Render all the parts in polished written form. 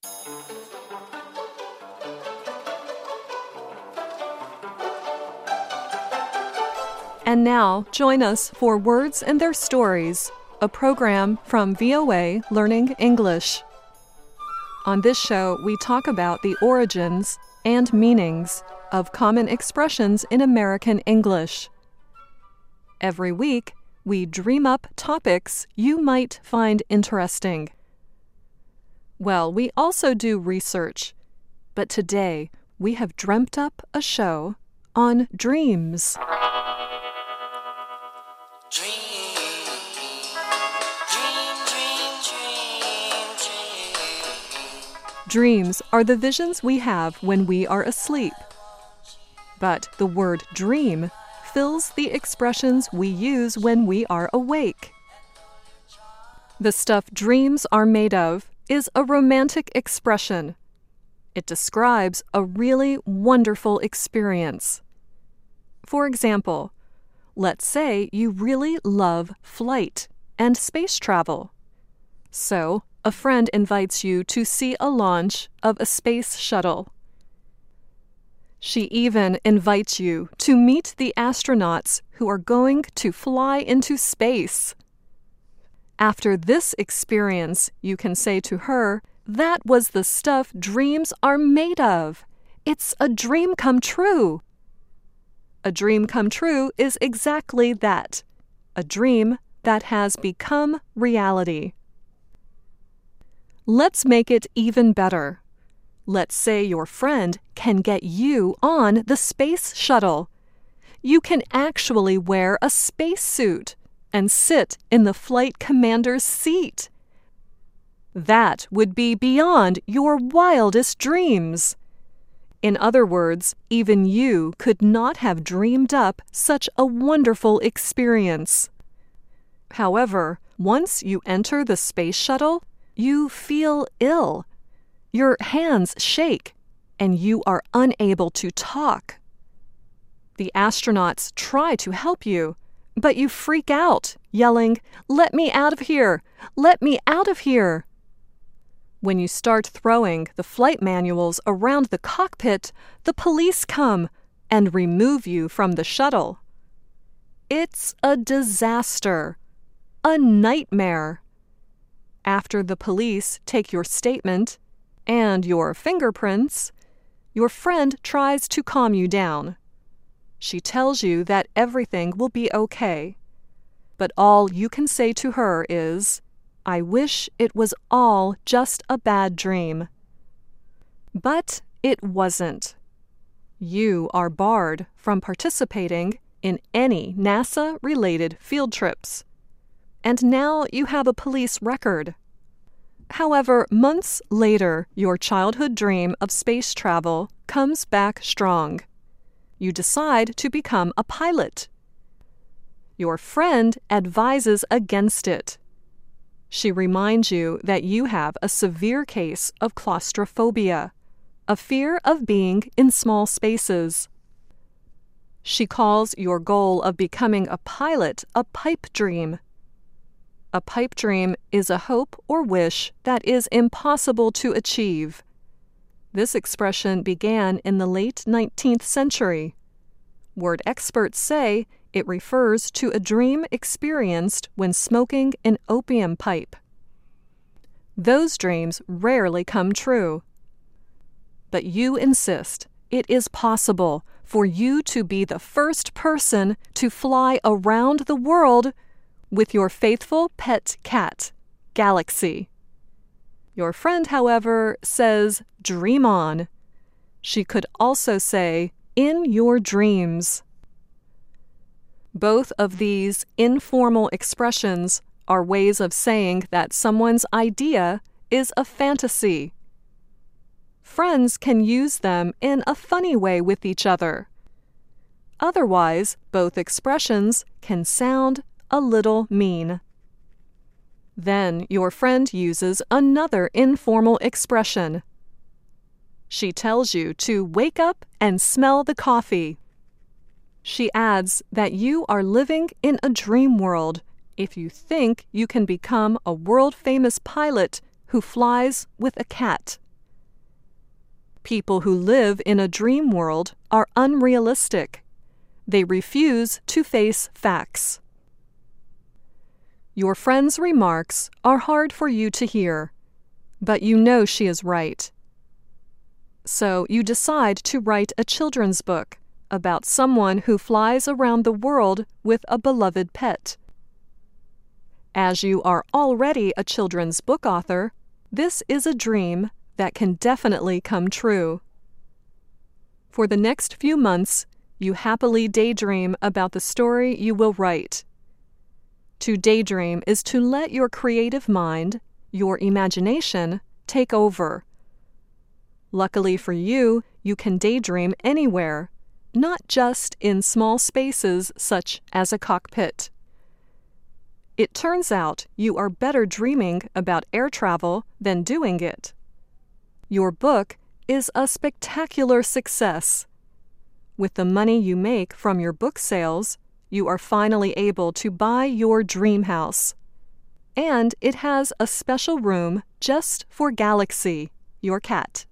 And now, join us for Words and Their Stories, a program from VOA Learning English. On this show, we talk about the origins and meanings of common expressions in American English. Every week, we dream up topics you might find interesting. Well, we also do research, but today we have dreamt up a show on dreams. Dreams are the visions we have when we are asleep. But the word dream fills the expressions we use when we are awake. The stuff dreams are made of is a romantic expression. It describes a really wonderful experience. For example, let's say you really love flight and space travel. So, a friend invites you to see a launch of a space shuttle. She even invites you to meet the astronauts who are going to fly into space. After this experience, you can say to her, "That was the stuff dreams are made of. It's a dream come true." A dream come true is exactly that, a dream that has become reality. Let's make it even better. Let's say your friend can get you on the space shuttle. You can actually wear a spacesuit and sit in the flight commander's seat. That would be beyond your wildest dreams. In other words, even you could not have dreamed up such a wonderful experience. However, once you enter the space shuttle, you feel ill. Your hands shake, and you are unable to talk. The astronauts try to help you, but you freak out, yelling, "Let me out of here! Let me out of here!" When you start throwing the flight manuals around the cockpit, the police come and remove you from the shuttle. It's a disaster, a nightmare. After the police take your statement and your fingerprints, your friend tries to calm you down. She tells you that everything will be okay, but all you can say to her is, "I wish it was all just a bad dream." But it wasn't. You are barred from participating in any NASA-related field trips. And now you have a police record. However, months later, your childhood dream of space travel comes back strong. You decide to become a pilot. Your friend advises against it. She reminds you that you have a severe case of claustrophobia, a fear of being in small spaces. She calls your goal of becoming a pilot a pipe dream. A pipe dream is a hope or wish that is impossible to achieve. This expression began in the late 19th century. Word experts say it refers to a dream experienced when smoking an opium pipe. Those dreams rarely come true. But you insist it is possible for you to be the first person to fly around the world with your faithful pet cat, Galaxy. Your friend, however, says, "Dream on." She could also say, "in your dreams." Both of these informal expressions are ways of saying that someone's idea is a fantasy. Friends can use them in a funny way with each other. Otherwise, both expressions can sound a little mean. Then your friend uses another informal expression. She tells you to wake up and smell the coffee. She adds that you are living in a dream world if you think you can become a world-famous pilot who flies with a cat. People who live in a dream world are unrealistic. They refuse to face facts. Your friend's remarks are hard for you to hear, but you know she is right. So you decide to write a children's book about someone who flies around the world with a beloved pet. As you are already a children's book author, this is a dream that can definitely come true. For the next few months, you happily daydream about the story you will write. To daydream is to let your creative mind, your imagination, take over. Luckily for you, you can daydream anywhere, not just in small spaces such as a cockpit. It turns out you are better dreaming about air travel than doing it. Your book is a spectacular success. With the money you make from your book sales, you are finally able to buy your dream house. And it has a special room just for Galaxy, your cat.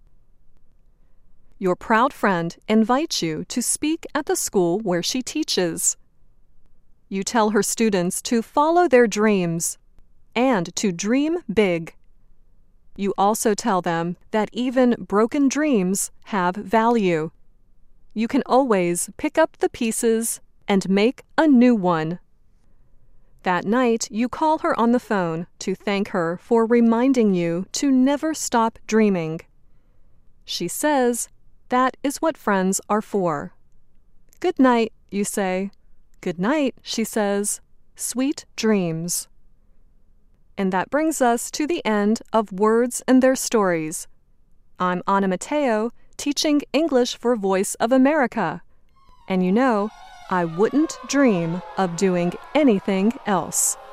Your proud friend invites you to speak at the school where she teaches. You tell her students to follow their dreams and to dream big. You also tell them that even broken dreams have value. You can always pick up the pieces and make a new one. That night, you call her on the phone to thank her for reminding you to never stop dreaming. She says, "That is what friends are for." "Good night," you say. "Good night," she says. "Sweet dreams." And that brings us to the end of Words and Their Stories. I'm Anna Matteo, teaching English for Voice of America. And you know, I wouldn't dream of doing anything else.